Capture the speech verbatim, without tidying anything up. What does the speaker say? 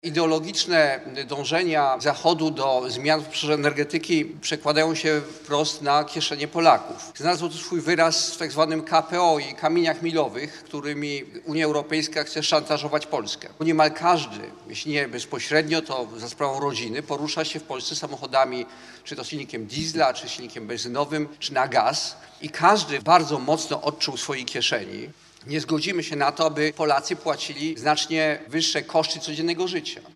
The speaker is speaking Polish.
Ideologiczne dążenia Zachodu do zmian w obszarze energetyki przekładają się wprost na kieszenie Polaków. Znalazło to swój wyraz w tak zwanym K P O i kamieniach milowych, którymi Unia Europejska chce szantażować Polskę. Niemal każdy, jeśli nie bezpośrednio, to za sprawą rodziny, porusza się w Polsce samochodami czy to silnikiem diesla, czy silnikiem benzynowym, czy na gaz. I każdy bardzo mocno odczuł w swojej kieszeni. Nie zgodzimy się na to, aby Polacy płacili znacznie wyższe koszty codziennego życia.